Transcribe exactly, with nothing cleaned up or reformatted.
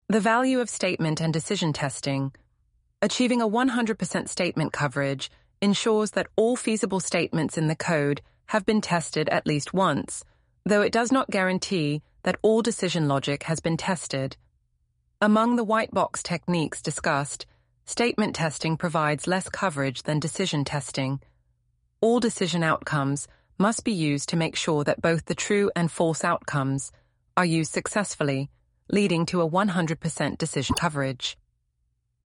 The value of statement and decision testing. Achieving a one hundred percent statement coverage ensures that all feasible statements in the code have been tested at least once, though it does not guarantee that all decision logic has been tested. Among the white box techniques discussed, statement testing provides less coverage than decision testing. All decision outcomes must be used to make sure that both the true and false outcomes are used successfully, leading to a one hundred percent decision coverage.